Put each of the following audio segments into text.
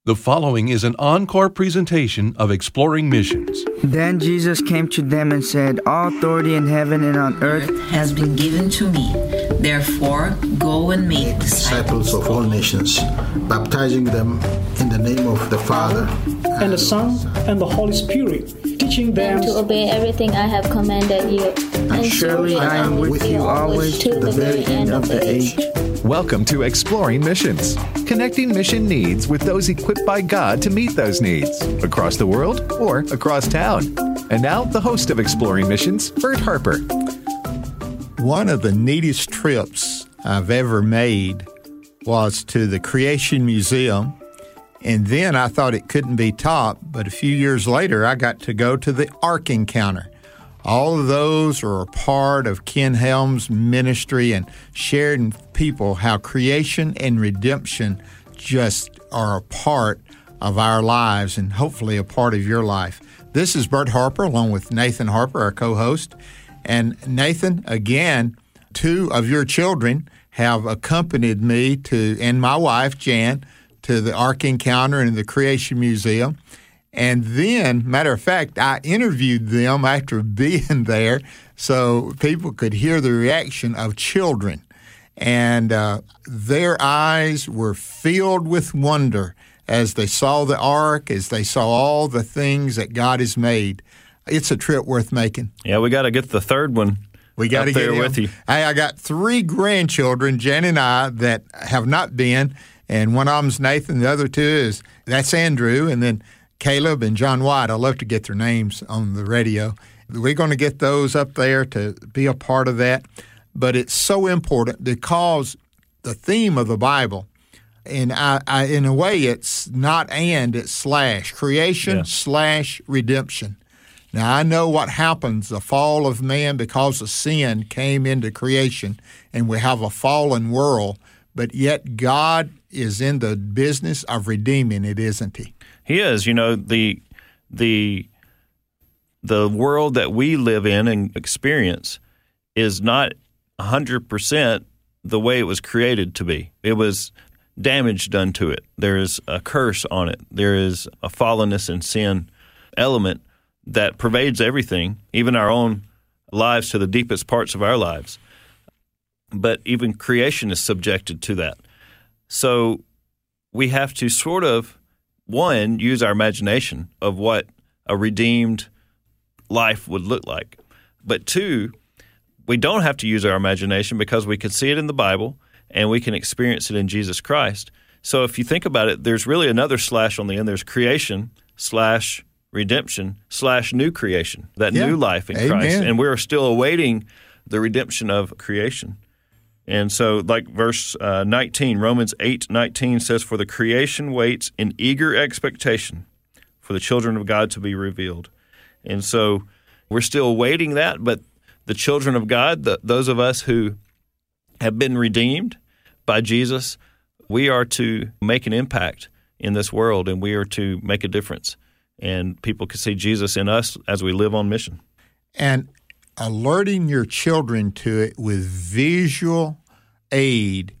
The following is an encore presentation of Exploring Missions. Then Jesus came to them and said, "All authority in heaven and on earth has been given to me. Therefore, go and make disciples of all nations, baptizing them in the name of the Father, and the Son, and the Holy Spirit, teaching them to obey everything I have commanded you. And surely I am with you always to the very end of the age." Welcome to Exploring Missions, connecting mission needs with those equipped by God to meet those needs, across the world or across town. And now, the host of Exploring Missions, Bert Harper. One of the neatest trips I've ever made was to the Creation Museum, and then I thought it couldn't be topped, but a few years later I got to go to the Ark Encounter. All of those are a part of Ken Helms' ministry and sharing people how creation and redemption just are a part of our lives and hopefully a part of your life. This is Bert Harper along with Nathan Harper, our co-host. And Nathan, again, two of your children have accompanied me and my wife, Jan, to the Ark Encounter and the Creation Museum. And then, matter of fact, I interviewed them after being there so people could hear the reaction of children. And their eyes were filled with wonder as they saw the ark, as they saw all the things that God has made. It's a trip worth making. Yeah, we got to get the third one. We got to get there with you. Hey, I got three grandchildren, Jan and I, that have not been. And one of them's Nathan. The other two that's Andrew. And then Caleb and John White. I love to get their names on the radio. We're going to get those up there to be a part of that. But it's so important because the theme of the Bible, and I in a way it's not and, it's slash. Creation slash redemption. Now, I know what happens, the fall of man because of sin came into creation, and we have a fallen world, but yet God is in the business of redeeming it, isn't He? He is. You know, the world that we live in and experience is not 100% the way it was created to be. It was damage done to it. There is a curse on it. There is a fallenness and sin element that pervades everything, even our own lives to the deepest parts of our lives. But even creation is subjected to that. So we have to sort of, one, use our imagination of what a redeemed life would look like. But two, we don't have to use our imagination because we can see it in the Bible and we can experience it in Jesus Christ. So if you think about it, there's really another slash on the end. There's creation slash redemption slash new creation, that new life in Christ. And we're still awaiting the redemption of creation. And so like verse 19, Romans 8:19 says, "For the creation waits in eager expectation for the children of God to be revealed." And so we're still awaiting that, but the children of God, those of us who have been redeemed by Jesus, we are to make an impact in this world, and we are to make a difference. And people can see Jesus in us as we live on mission. And alerting your children to it with visual aid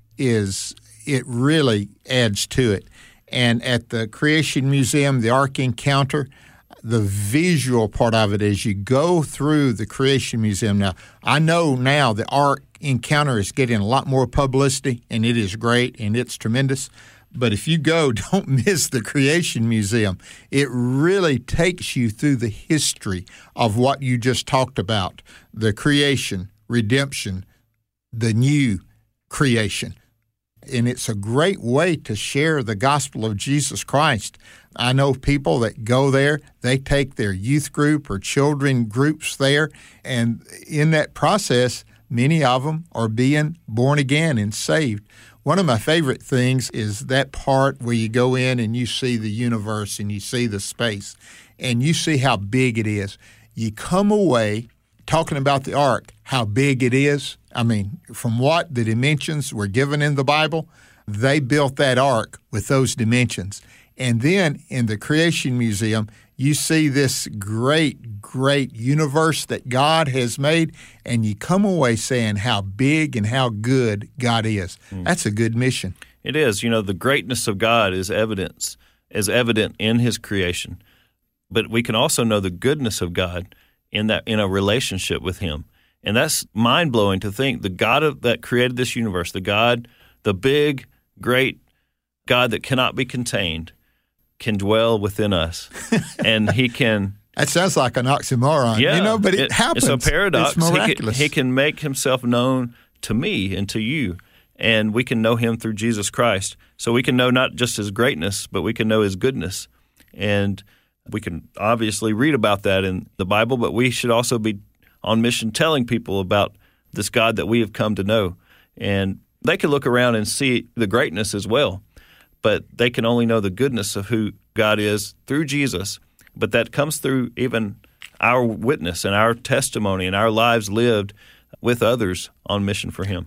it really adds to it. And at the Creation Museum, the Ark Encounter, the visual part of it as you go through the Creation Museum. Now, I know now the Ark Encounter is getting a lot more publicity, and it is great, and it's tremendous. But if you go, don't miss the Creation Museum. It really takes you through the history of what you just talked about, the creation, redemption, the new creation. And it's a great way to share the gospel of Jesus Christ. I know people that go there, they take their youth group or children groups there, and in that process, many of them are being born again and saved. One of my favorite things is that part where you go in and you see the universe and you see the space and you see how big it is. You come away talking about the ark, how big it is. I mean, from what the dimensions were given in the Bible, they built that ark with those dimensions. And then in the Creation Museum, you see this great, great universe that God has made, and you come away saying how big and how good God is. That's a good mission. It is. You know, the greatness of God is evidence is evident in His creation. But we can also know the goodness of God in a relationship with Him. And that's mind-blowing to think the God that created this universe, the big, great God that cannot be contained, can dwell within us. And He can... That sounds like an oxymoron, but it happens. It's a paradox. It's miraculous. He can make Himself known to me and to you, and we can know Him through Jesus Christ. So we can know not just His greatness, but we can know His goodness. And we can obviously read about that in the Bible, but we should also be on mission telling people about this God that we have come to know. And they can look around and see the greatness as well, but they can only know the goodness of who God is through Jesus. But that comes through even our witness and our testimony and our lives lived with others on mission for Him.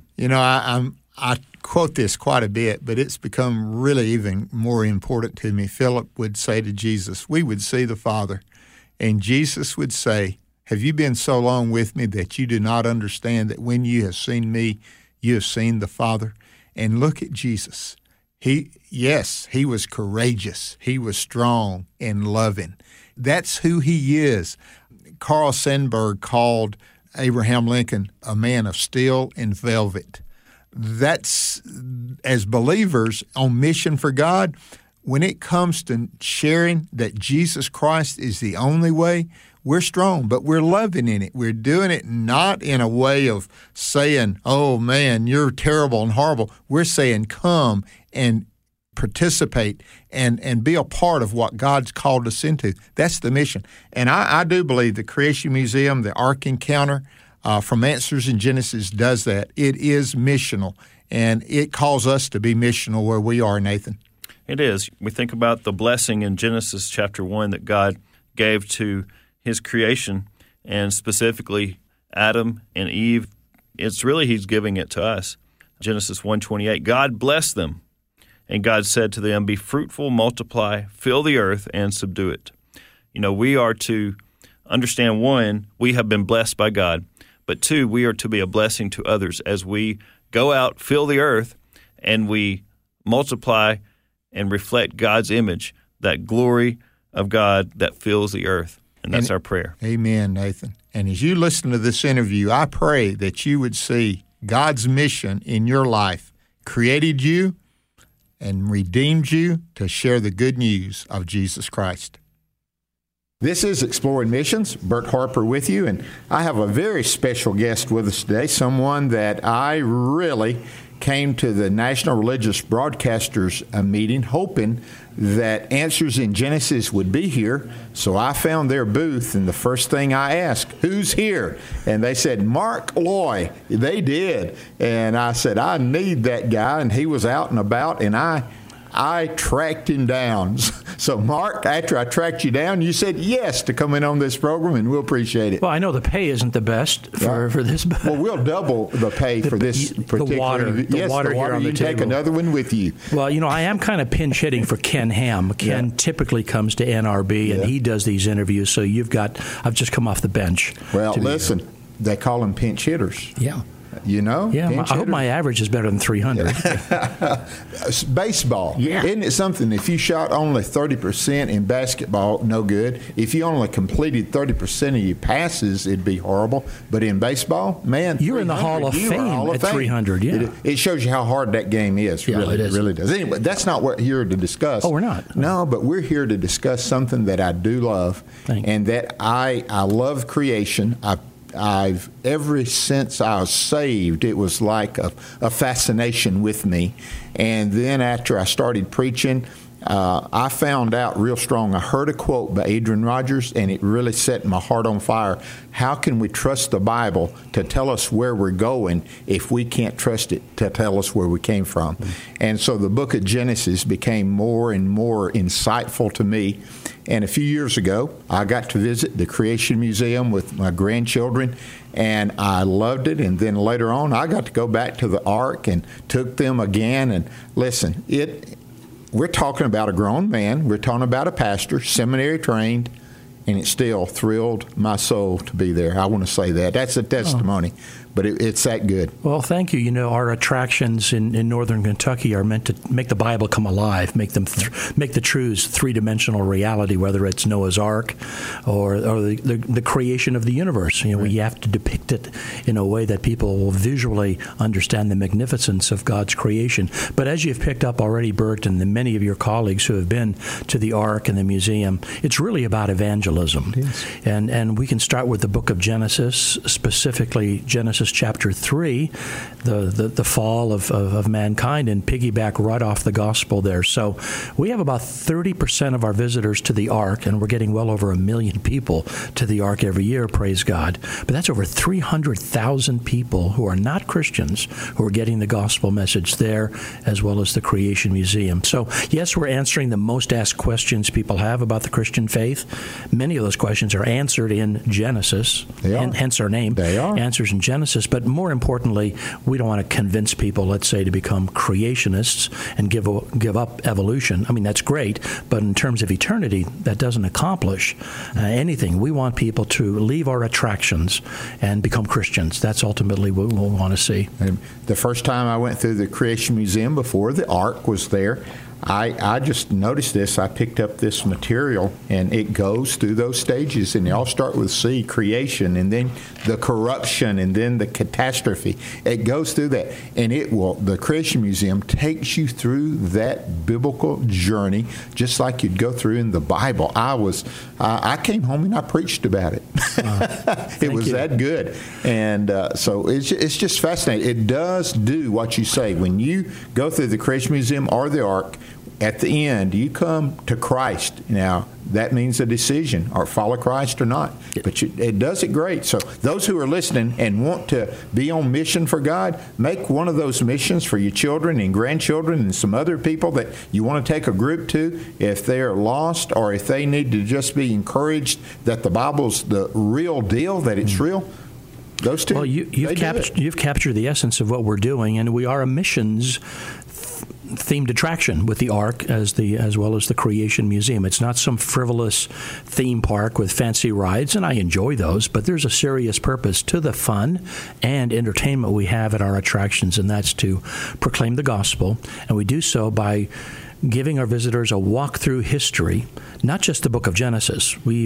I quote this quite a bit, but it's become really even more important to me. Philip would say to Jesus, we would see the Father. And Jesus would say, have you been so long with me that you do not understand that when you have seen me, you have seen the Father? And look at Jesus. He was courageous. He was strong and loving. That's who He is. Carl Sandburg called Abraham Lincoln a man of steel and velvet. That's, as believers on mission for God, when it comes to sharing that Jesus Christ is the only way, we're strong, but we're loving in it. We're doing it not in a way of saying, oh, man, you're terrible and horrible. We're saying, come and participate and be a part of what God's called us into. That's the mission. And I do believe the Creation Museum, the Ark Encounter from Answers in Genesis does that. It is missional, and it calls us to be missional where we are, Nathan. It is. We think about the blessing in Genesis chapter 1 that God gave to His creation, and specifically Adam and Eve. It's really He's giving it to us. Genesis 1:28, God blessed them, and God said to them, be fruitful, multiply, fill the earth, and subdue it. We are to understand, one, we have been blessed by God, but two, we are to be a blessing to others as we go out, fill the earth, and we multiply and reflect God's image, that glory of God that fills the earth. And that's our prayer. Amen, Nathan. And as you listen to this interview, I pray that you would see God's mission in your life created you and redeemed you to share the good news of Jesus Christ. This is Exploring Missions. Bert Harper with you, and I have a very special guest with us today, someone that I really came to the National Religious Broadcasters meeting hoping that Answers in Genesis would be here. So I found their booth, and the first thing I asked, who's here? And they said, Mark Loy. They did. And I said, I need that guy. And he was out and about, and I tracked him down. So, Mark, after I tracked you down, you said yes to come in on this program, and we'll appreciate it. Well, I know the pay isn't the best for this. But well, we'll double the pay for this particular. The water here on the you table. Take another one with you. Well, I am kind of pinch hitting for Ken Ham. Ken typically comes to NRB, and he does these interviews. So I've just come off the bench. Well, listen, they call them pinch hitters. Yeah. Yeah, I hope my average is better than 300. Baseball. Yeah. Isn't it something, if you shot only 30% in basketball, no good. If you only completed 30% of your passes, it'd be horrible. But in baseball, man, you're in the Hall of Fame at 300, yeah. It shows you how hard that game is, really. It really does. Anyway, that's not what we're here to discuss. Oh, we're not? No, but we're here to discuss something that I do love, and that I love creation. I've ever since I was saved, it was like a fascination with me. And then after I started preaching, I found out real strong. I heard a quote by Adrian Rogers, and it really set my heart on fire. How can we trust the Bible to tell us where we're going if we can't trust it to tell us where we came from? And so the book of Genesis became more and more insightful to me. And a few years ago, I got to visit the Creation Museum with my grandchildren, and I loved it. And then later on, I got to go back to the Ark and took them again. And listen, we're talking about a grown man. We're talking about a pastor, seminary trained, and it still thrilled my soul to be there. I want to say that. That's a testimony. But it's that good. Well, thank you. You know, our attractions in northern Kentucky are meant to make the Bible come alive, make the truths three-dimensional reality, whether it's Noah's Ark or the creation of the universe. You know, we have to depict it in a way that people will visually understand the magnificence of God's creation. But as you've picked up already, Bert, and many of your colleagues who have been to the Ark and the museum, it's really about evangelism. And we can start with the book of Genesis, specifically Genesis chapter 3, the fall of mankind, and piggyback right off the gospel there. So we have about 30% of our visitors to the Ark, and we're getting well over 1 million people to the Ark every year, praise God. But that's over 300,000 people who are not Christians who are getting the gospel message there, as well as the Creation Museum. So yes, we're answering the most asked questions people have about the Christian faith. Many of those questions are answered in Genesis, and hence our name. They are. Answers in Genesis. But more importantly, we don't want to convince people, let's say, to become creationists and give up evolution. I mean, that's great, but in terms of eternity, that doesn't accomplish anything. We want people to leave our attractions and become Christians. That's ultimately what we want to see. And the first time I went through the Creation Museum before the Ark was there, I just noticed this. I picked up this material, and it goes through those stages, and they all start with C, creation, and then the corruption, and then the catastrophe. It goes through that, and the Creation Museum takes you through that biblical journey, just like you'd go through in the Bible. I came home and I preached about it. It was that good, and so it's just fascinating. It does do what you say. When you go through the Creation Museum or the Ark, at the end, you come to Christ. Now, that means a decision, or follow Christ or not. But it does it great. So those who are listening and want to be on mission for God, make one of those missions for your children and grandchildren and some other people that you want to take a group to. If they're lost, or if they need to just be encouraged that the Bible's the real deal, that it's real, those two. Well, you've captured the essence of what we're doing, and we are a missions themed attraction with the Ark as well as the Creation Museum. It's not some frivolous theme park with fancy rides, and I enjoy those, but there's a serious purpose to the fun and entertainment we have at our attractions, and that's to proclaim the gospel, and we do so by giving our visitors a walk through history, not just the book of Genesis. We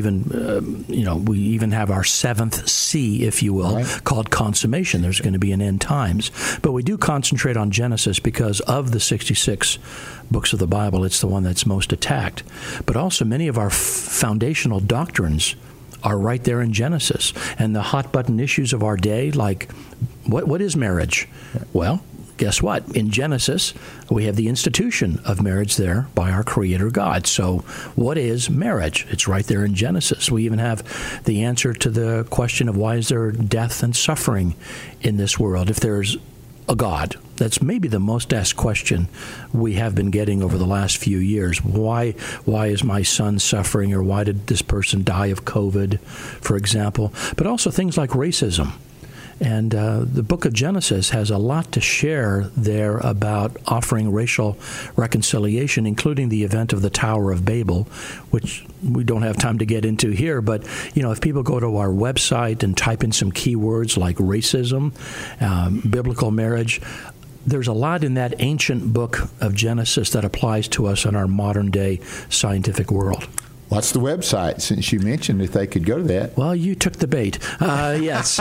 even have our seventh C, if you will, called consummation. There's going to be an end times. But we do concentrate on Genesis because of the 66 books of the Bible. It's the one that's most attacked. But also many of our foundational doctrines are right there in Genesis. And the hot button issues of our day, like what is marriage? Well, guess what? In Genesis, we have the institution of marriage there by our Creator God. So what is marriage? It's right there in Genesis. We even have the answer to the question of why is there death and suffering in this world if there's a God? That's maybe the most asked question we have been getting over the last few years. Why is my son suffering, or why did this person die of COVID, for example? But also things like racism. And the book of Genesis has a lot to share there about offering racial reconciliation, including the event of the Tower of Babel, which we don't have time to get into here. But, if people go to our website and type in some keywords like racism, biblical marriage, there's a lot in that ancient book of Genesis that applies to us in our modern-day scientific world. What's the website, since you mentioned if they could go to that? Well, you took the bait. Yes,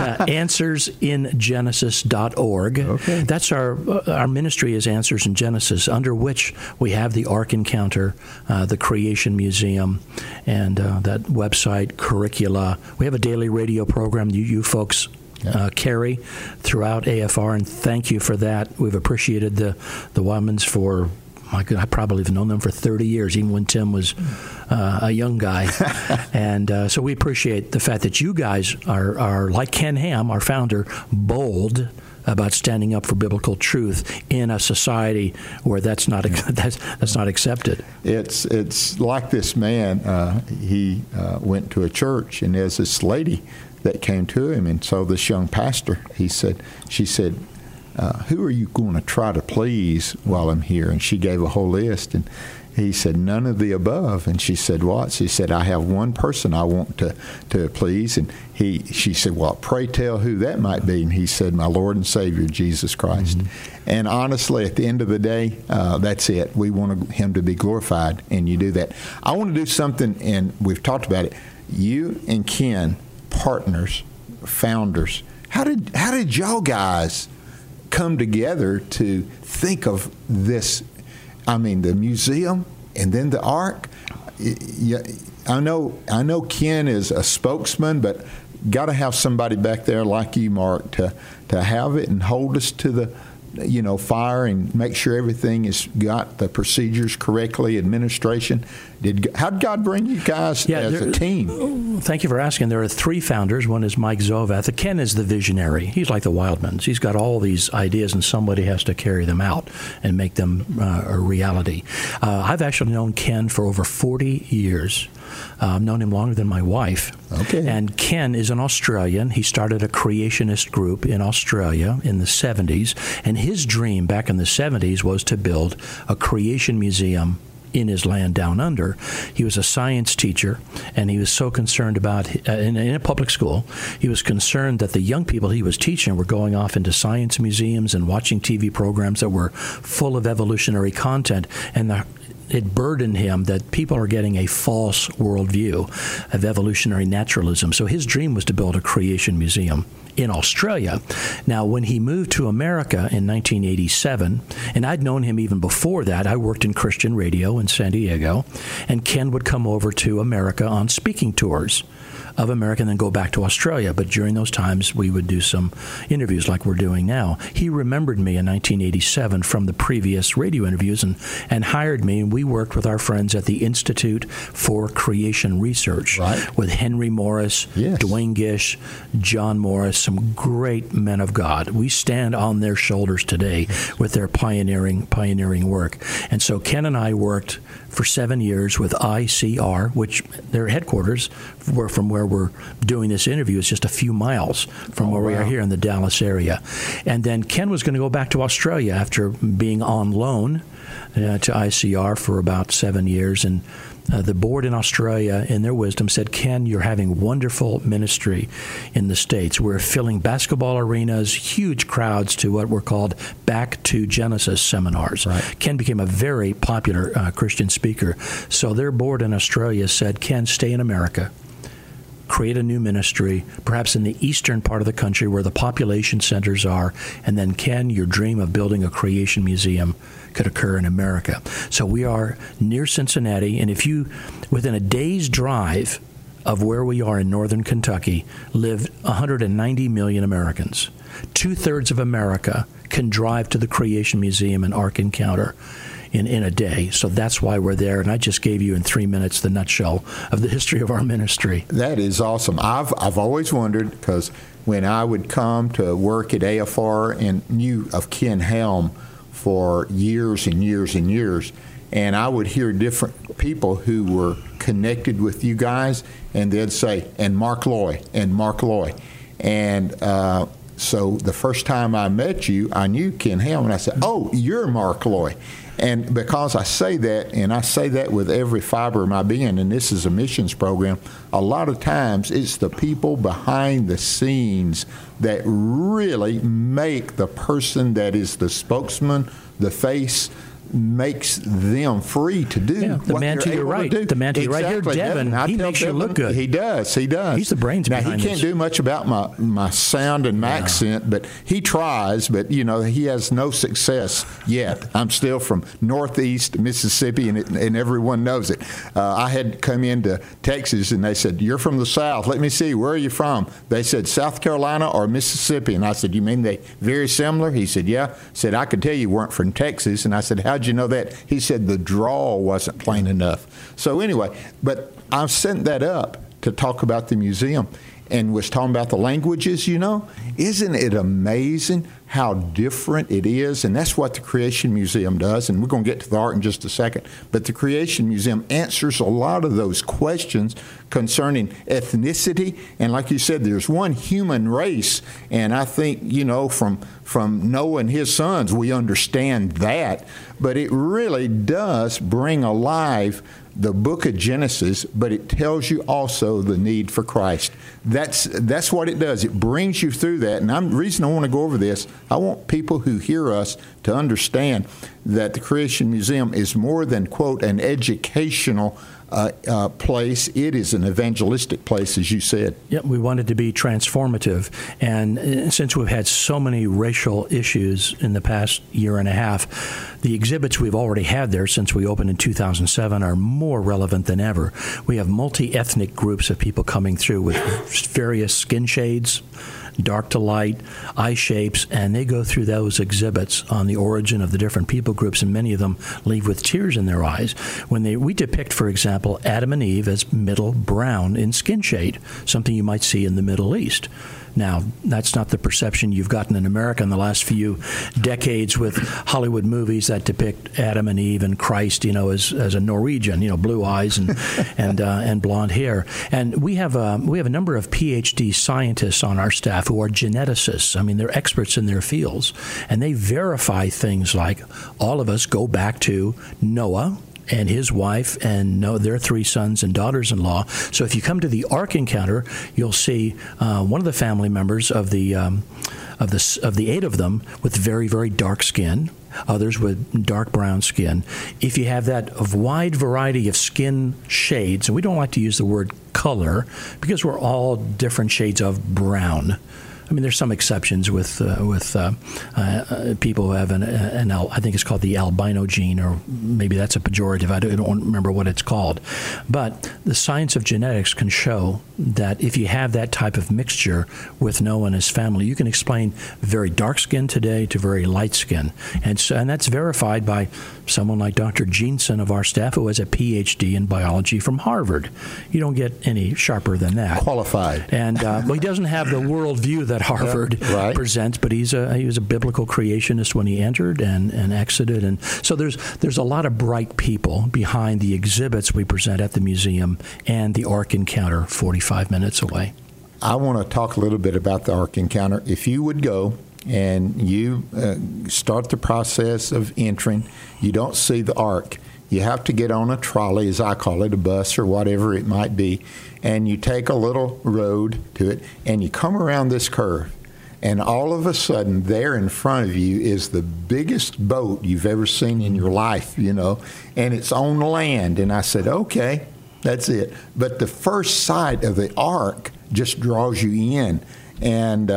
answersingenesis.org. Okay. That's our ministry is Answers in Genesis, under which we have the Ark Encounter, the Creation Museum, and that website, curricula. We have a daily radio program you folks carry throughout AFR, and thank you for that. We've appreciated the Wildmans for... I probably have known them for 30 years, even when Tim was a young guy. And so we appreciate the fact that you guys are, like Ken Ham, our founder, bold about standing up for biblical truth in a society where that's not accepted. It's like this man. He went to a church, and there's this lady that came to him, and so this young pastor, she said, who are you going to try to please while I'm here? And she gave a whole list, and He said, none of the above. And she said, what? She said, I have one person I want to please. And she said, well, pray tell who that might be. And he said, my Lord and Savior, Jesus Christ. Mm-hmm. And honestly, at the end of the day, that's it. We want him to be glorified, and you do that. I want to do something, and we've talked about it. You and Ken, partners, founders, how did y'all guys come together to think of this? I mean, the museum and then the Ark. I know Ken is a spokesman, but got to have somebody back there like you, Mark, to have it and hold us to the fire and make sure everything has got the procedures correctly, administration. How did God bring you guys as a team? Thank you for asking. There are 3 founders. One is Mike Zovath. Ken is the visionary. He's like the Wildmans. He's got all these ideas, and somebody has to carry them out and make them a reality. I've actually known Ken for over 40 years. I've known him longer than my wife. Okay. And Ken is an Australian. He started a creationist group in Australia in the 70s. And his dream back in the 70s was to build a creation museum in his land down under. He was a science teacher, and he was so concerned about, in a public school, he was concerned that the young people he was teaching were going off into science museums and watching TV programs that were full of evolutionary content, and it burdened him that people are getting a false worldview of evolutionary naturalism. So his dream was to build a creation museum in Australia. Now, when he moved to America in 1987, and I'd known him even before that, I worked in Christian radio in San Diego, and Ken would come over to America on speaking tours of America and then go back to Australia. But during those times, we would do some interviews like we're doing now. He remembered me in 1987 from the previous radio interviews and hired me, and we worked with our friends at the Institute for Creation Research with Henry Morris, Dwayne Gish, John Morris, some great men of God. We stand on their shoulders today with their pioneering work. And so Ken and I worked for 7 years with ICR, which their headquarters were from where we're doing this interview. It's just a few miles from where we are here in the Dallas area. And then Ken was going to go back to Australia after being on loan to ICR for about 7 years. And the board in Australia, in their wisdom, said, Ken, you're having wonderful ministry in the States. We're filling basketball arenas, huge crowds to what were called Back to Genesis seminars. Ken became a very popular Christian speaker. So their board in Australia said, Ken, stay in America. Create a new ministry, perhaps in the eastern part of the country where the population centers are, and then, Ken, your dream of building a creation museum could occur in America. So we are near Cincinnati, and if you, within a day's drive of where we are in northern Kentucky, live 190 million Americans. 2/3 of America can drive to the Creation Museum and Ark Encounter in a day. So that's why we're there. And I just gave you in 3 minutes the nutshell of the history of our ministry. That is awesome. I've always wondered, because when I would come to work at AFR and knew of Ken Helm for years and years and years, and I would hear different people who were connected with you guys, and they'd say, and Mark Loy, and Mark Loy. And so the first time I met you, I knew Ken Helm, and I said, oh, you're Mark Loy. And because I say that, and I say that with every fiber of my being, and this is a missions program, a lot of times it's the people behind the scenes that really make the person that is the spokesman, the face, makes them free to do the what man to your right. The man to your right. Here, Devin, he makes you look good. He does. He's the brains behind this. Now, he can't do much about my sound and my accent, but he tries, but, he has no success yet. I'm still from Northeast Mississippi, and everyone knows it. I had come into Texas, and they said, you're from the South. Let me see, where are you from? They said, South Carolina or Mississippi. And I said, you mean they very similar? He said, yeah. I said, I could tell you weren't from Texas. And I said, how'd you know that? He said the drawl wasn't plain enough. So anyway, but I've sent that up to talk about the museum. and was talking about the languages, isn't it amazing how different it is? And that's what the Creation Museum does, and we're going to get to the Ark in just a second. But the Creation Museum answers a lot of those questions concerning ethnicity. And like you said, there's one human race, and I think, from Noah and his sons, we understand that. But it really does bring alive the book of Genesis, but it tells you also the need for Christ. That's what it does. It brings you through that. And the reason I want to go over this, I want people who hear us to understand that the Creation Museum is more than, quote, an educational place. It is an evangelistic place, as you said. Yep, we wanted to be transformative. And since we've had so many racial issues in the past year and a half, the exhibits we've already had there since we opened in 2007 are more relevant than ever. We have multi-ethnic groups of people coming through with various skin shades, dark to light, eye shapes, and they go through those exhibits on the origin of the different people groups, and many of them leave with tears in their eyes. We depict, for example, Adam and Eve as middle brown in skin shade, something you might see in the Middle East. Now, that's not the perception you've gotten in America in the last few decades with Hollywood movies that depict Adam and Eve and Christ, as a Norwegian, blue eyes and blonde hair. And we have a number of PhD scientists on our staff who are geneticists. I mean, they're experts in their fields, and they verify things like all of us go back to Noah and his wife and their 3 sons and daughters-in-law. So if you come to the Ark Encounter, you'll see one of the family members of the 8 of them with very, very dark skin, others with dark brown skin. If you have that wide variety of skin shades, and we don't like to use the word color because we're all different shades of brown. I mean, there's some exceptions with people who have I think it's called the albino gene, or maybe that's a pejorative. I don't remember what it's called. But the science of genetics can show that if you have that type of mixture with Noah and his family, you can explain very dark skin today to very light skin. And that's verified by someone like Dr. Jeanson of our staff, who has a PhD in biology from Harvard. You don't get any sharper than that. Qualified. And he doesn't have the worldview that Harvard presents, but he was a biblical creationist when he entered and exited. And so there's a lot of bright people behind the exhibits we present at the museum and the Ark Encounter 45 minutes away. I want to talk a little bit about the Ark Encounter. If you would go and you start the process of entering, you don't see the Ark. You have to get on a trolley, as I call it, a bus or whatever it might be, and you take a little road to it, and you come around this curve, and all of a sudden, there in front of you is the biggest boat you've ever seen in your life, and it's on land. And I said, okay, that's it. But the first sight of the Ark just draws you in. And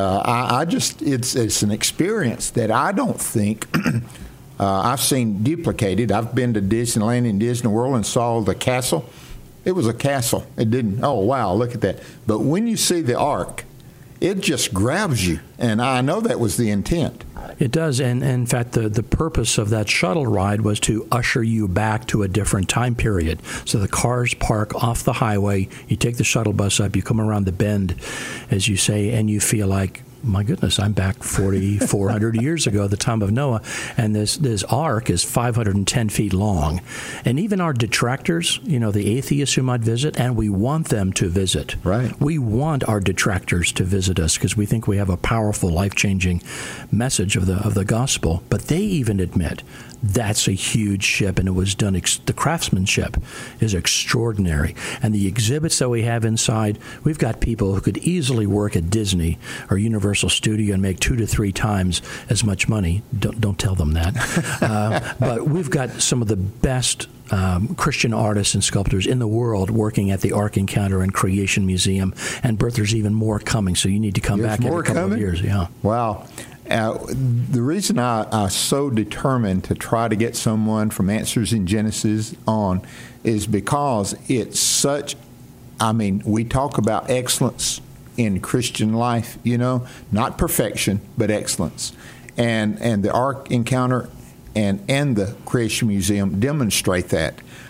it's an experience that I don't think I've seen duplicated. I've been to Disneyland and Disney World and saw the castle. It was a castle. It didn't, oh, wow, look at that. But when you see the Ark, it just grabs you. And I know that was the intent. It does. And in fact, the purpose of that shuttle ride was to usher you back to a different time period. So the cars park off the highway. You take the shuttle bus up. You come around the bend, as you say, and you feel like, my goodness, I'm back 400 years ago, the time of Noah, and this Ark is 510 feet long. And even our detractors, the atheists who might visit, and we want them to visit. Right. We want our detractors to visit us because we think we have a powerful, life-changing message of the gospel. But they even admit that's a huge ship, and it was done. The craftsmanship is extraordinary. And the exhibits that we have inside, we've got people who could easily work at Disney or Universal Studio and make 2 to 3 times as much money. Don't tell them that. But we've got some of the best Christian artists and sculptors in the world working at the Ark Encounter and Creation Museum. And Bert, there's even more coming, so you need to come back in a couple of years. Yeah. Wow. The reason I'm so determined to try to get someone from Answers in Genesis on is because it's such, we talk about excellence in Christian life, not perfection, but excellence. And the Ark Encounter and the Creation Museum demonstrate that.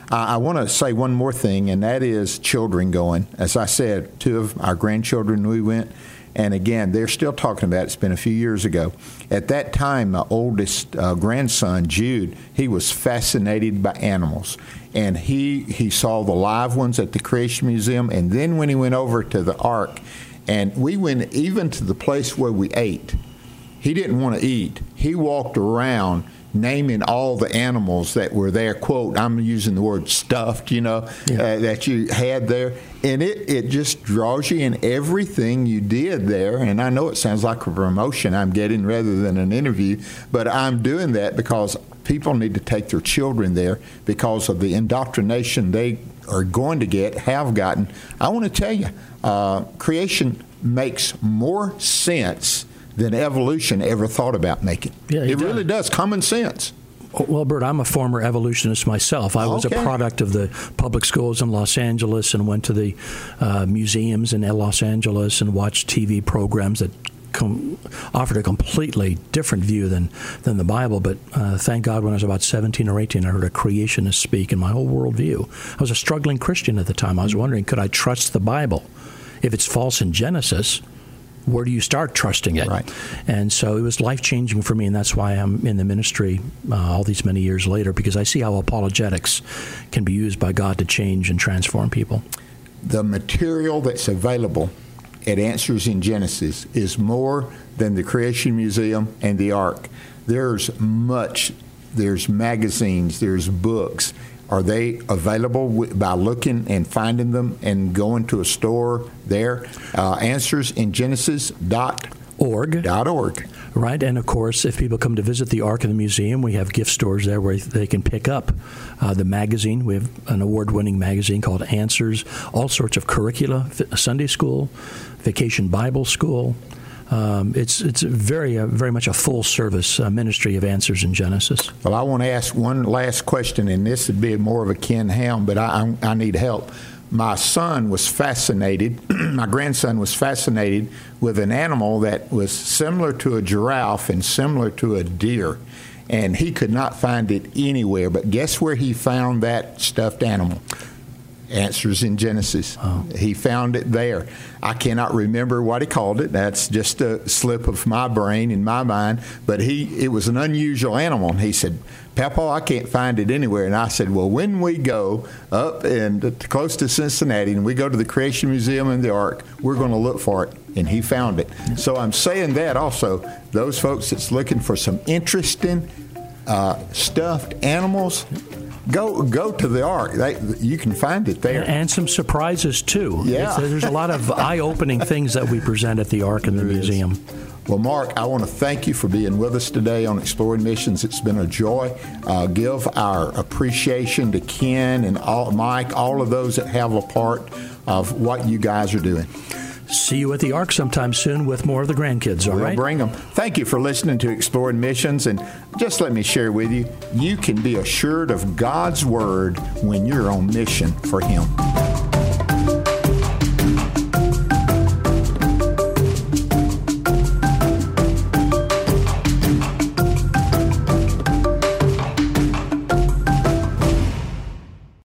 I want to say one more thing, and that is children going. As I said, 2 of our grandchildren, we went, and again, they're still talking about it. It's been a few years ago. At that time, my oldest grandson, Jude, he was fascinated by animals. And he saw the live ones at the Creation Museum, and then when he went over to the Ark, and we went even to the place where we ate, he didn't want to eat. He walked around naming all the animals that were there, quote, I'm using the word stuffed, that you had there. And it just draws you in everything you did there. And I know it sounds like a promotion I'm getting rather than an interview, but I'm doing that because people need to take their children there because of the indoctrination they are going to have gotten. I want to tell you, creation makes more sense than evolution ever thought about making. Yeah, it really does. Common sense. Well, Bert, I'm a former evolutionist myself. I was a product of the public schools in Los Angeles and went to the museums in Los Angeles and watched TV programs that offered a completely different view than the Bible. But thank God when I was about 17 or 18, I heard a creationist speak, and my whole worldview. I was a struggling Christian at the time. I was wondering, could I trust the Bible? If it's false in Genesis, where do you start trusting it? Right. And so it was life-changing for me, and that's why I'm in the ministry all these many years later, because I see how apologetics can be used by God to change and transform people. The material that's available at Answers in Genesis is more than the Creation Museum and the Ark. There's much. There's magazines. There's books. Are they available by looking and finding them and going to a store there? AnswersInGenesis.org. Right, and of course, if people come to visit the Ark of the Museum, we have gift stores there where they can pick up the magazine. We have an award-winning magazine called Answers, all sorts of curricula, Sunday school, Vacation Bible School. It's very much a full-service ministry of Answers in Genesis. Well, I want to ask one last question, and this would be more of a Ken Ham, but I need help. My son was fascinated, my grandson was fascinated with an animal that was similar to a giraffe and similar to a deer, and he could not find it anywhere. But guess where he found that stuffed animal? Answers in Genesis. Oh. He found it there. I cannot remember what he called it. That's just a slip of my brain in my mind. But it was an unusual animal. And he said, Papa, I can't find it anywhere. And I said, well, when we go up and close to Cincinnati and we go to the Creation Museum and the Ark, we're going to look for it. And he found it. So I'm saying that also, those folks that's looking for some interesting stuffed animals, Go to the Ark. You can find it there. And some surprises, too. Yeah. There's a lot of eye-opening things that we present at the Ark and the museum. Well, Mark, I want to thank you for being with us today on Exploring Missions. It's been a joy. Give our appreciation to Ken and Mike, all of those that have a part of what you guys are doing. See you at the Ark sometime soon with more of the grandkids, all right? We'll bring them. Thank you for listening to Exploring Missions. And just let me share with you, you can be assured of God's Word when you're on mission for Him.